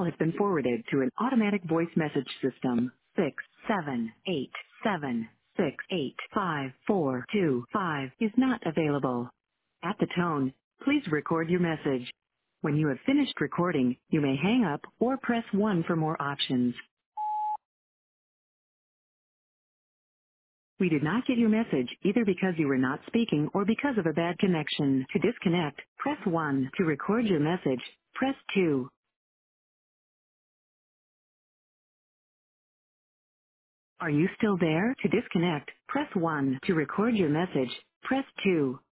call has been forwarded to an automatic voice message system. 67876854225 is not available. At the tone, please record your message. When you have finished recording, you may hang up or press 1 for more options. We did not get your message either because you were not speaking or because of a bad connection. To disconnect, press 1. To record your message, press 2. Are you still there? To disconnect, press 1. To record your message, press 2.